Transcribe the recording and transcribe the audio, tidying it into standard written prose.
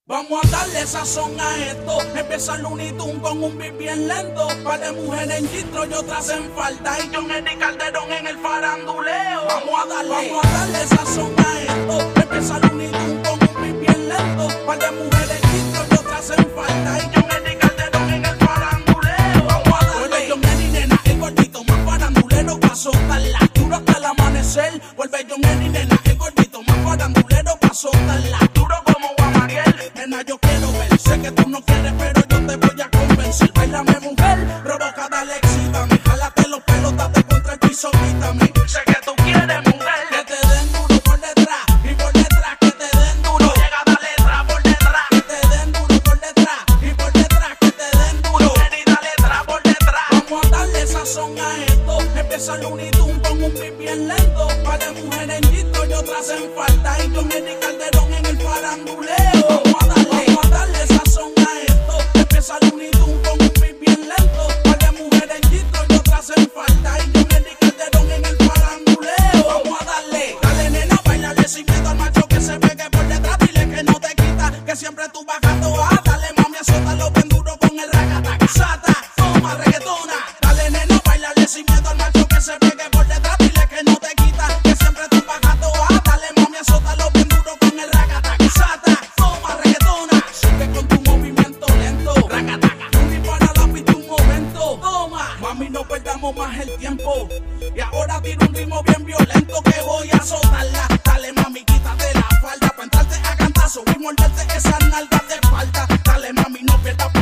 Vamos a darle sazón a esto. Empieza el Looney Tunes con un beat bien lento. Par de mujeres en gistro y otras en falda. Y John Eddie Calderón en el faranduleo. Vamos a darle sazón a esto. Empieza el Looney Tunes con un beat bien lento. Par de mujeres en gistro y otras en falda. Y John Eddie Calderón en el faranduleo. Vamos a darle. Vuelve John Eddie, nena, el gordito más farandulero. Pasó tan la duro hasta el amanecer. Vuelve John Eddie, nena, el gordito más farandulero. Pasó tan la duro como Guamariel. Nena, yo quiero ver, sé que tú no quieres, pero yo te voy a convencer. Bailame, mujer, provoca, dale, excítame. Jálate los pelos, date contra el piso, quítame. Sé que tú quieres, mujer, que te den duro por detrás. Y por detrás, que te den duro. Llega, dale, tra por detrás. Que te den duro por detrás. Y por detrás, que te den duro. Ven y dale, tra por detrás. Vamos a darle sazón a esto. Empieza el Looney Tunes con un beat bien lento. Par de mujeres en gistro y otras en falda. Y John Eddie Calderón en el faranduleo. Siempre tú bajando a dale mami, azótalo bien duro con el ragataca. Sata, toma reggaetona. Dale nena, bailale sin miedo al macho que se pegue por detrás. Dile que no te quita, que siempre tú bajando a dale mami, azótalo bien duro con el ragataca. Sata, toma reggaetona. Sigue con tu movimiento lento. Ragataca, un disparo a la pista un momento. Toma, mami, no perdamos más el tiempo. Y ahora tiro un ritmo bien violento que voy a azotarla. Dale mami, quítate la falda pa' entrarte a cantazo y morderte esas nalgas de falta. Dale mami, no pierdas